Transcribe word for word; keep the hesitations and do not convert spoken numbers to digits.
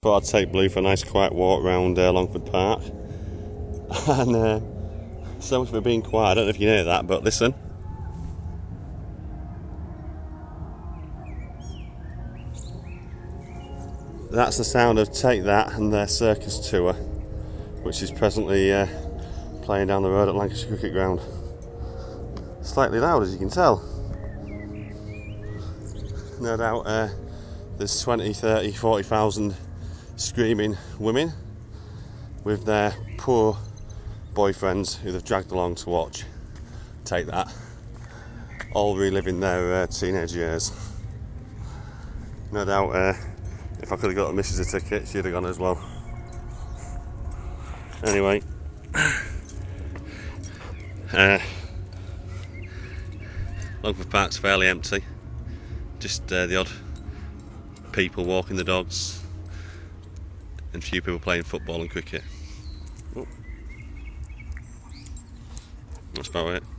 thought I'd take Blue for a nice quiet walk round uh, Longford Park. And uh, so much for being quiet. I don't know if you know that, but listen. That's the sound of Take That and their circus tour, which is presently uh, playing down the road at Lancashire Cricket Ground. Slightly loud, as you can tell. No doubt uh, there's twenty, thirty, forty thousand screaming women with their poor boyfriends who they've dragged along to watch Take That, all reliving their uh, teenage years. No doubt uh, if I could have got the missus a ticket, she'd have gone as well. Anyway, uh, Longford Park's fairly empty. Just uh, the odd people walking the dogs and few people playing football and cricket. Oh. That's about it.